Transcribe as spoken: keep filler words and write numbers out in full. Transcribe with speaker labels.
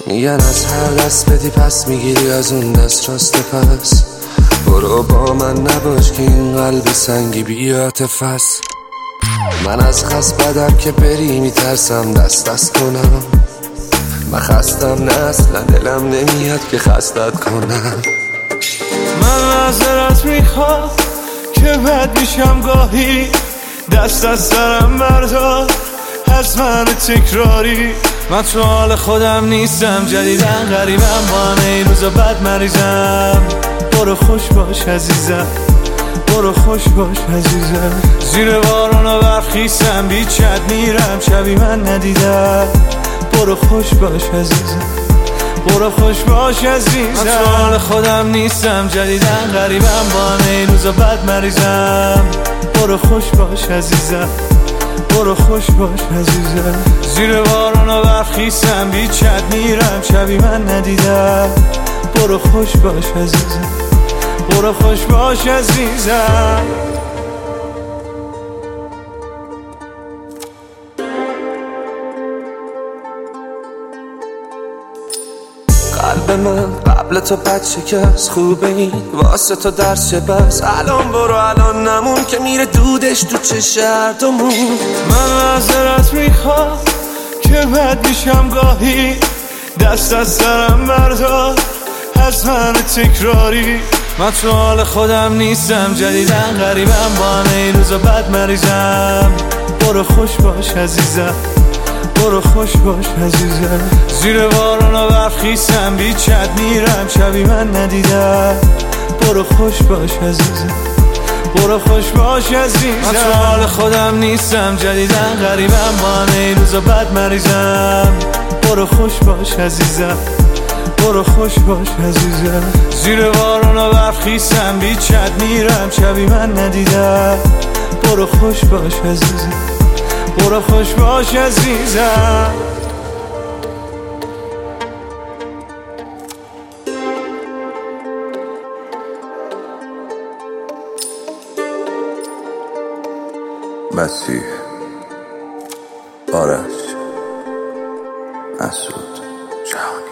Speaker 1: میگن از هر دست بدی پس میگیری از اون دست راست پس. برو با من نباش که این قلب سنگی بی عاطفه است. من از خست بدم که بری میترسم دست دست کنم. من خستم نه اصلا دلم نمیاد که خستت کنم.
Speaker 2: من معذرت میخوام که بد میشم گاهی، دست از سرم بردار از من تکراری. من تو حال خودم نیستم، جدیدن غریبم، با همه این روزا بد مریضم. برو خوش باش عزیزم، برو خوش باش عزیزم. زیر بارون و برف خیسم، بیچت میرم شبی من ندیدم. برو خوش باش عزیزم، برو خوش باش عزیزم. من تو حال خودم نیستم، جدیدن غریبم، با همه این روزا بد مریضم. برو خوش باش عزیزم، برو خوش باش عزیزم. زیر بارون و برف خیسم، بیچت میرم شبی من ندیدم. برو خوش باش عزیزم، برو خوش باش عزیزم.
Speaker 1: قلب من قبل تو بد شکست، خوبه این واسه تو درس چه بس. الان برو الان نمون که میره دودش تو چه هردومون.
Speaker 2: من معذرت میخوام که بد میشم گاهی، دست از سرم بردار از من تکراری. من تو حال خودم نیستم، جدیدن غریبم، با همه این روزا بد مریضم. برو خوش باش عزیزم، برو خوش باش عزیزم. زیر بارون و برف خیسم، بیچت میرم شبی من ندیدم. برو خوش باش عزیزم، برو خوش باش عزیزم. من تو حال خودم نیستم، جدیدن غریبم، با همه این روزا بد مریضم. برو خوش باش عزیزم، برو خوش باش عزیزم. زیر بارون و برف خیسم، بیچت میرم شبی من ندیدم. برو خوش باش عزیزم، برو خوش باش عزیزم.
Speaker 3: مسیح، آرش، مسعود، جهانی.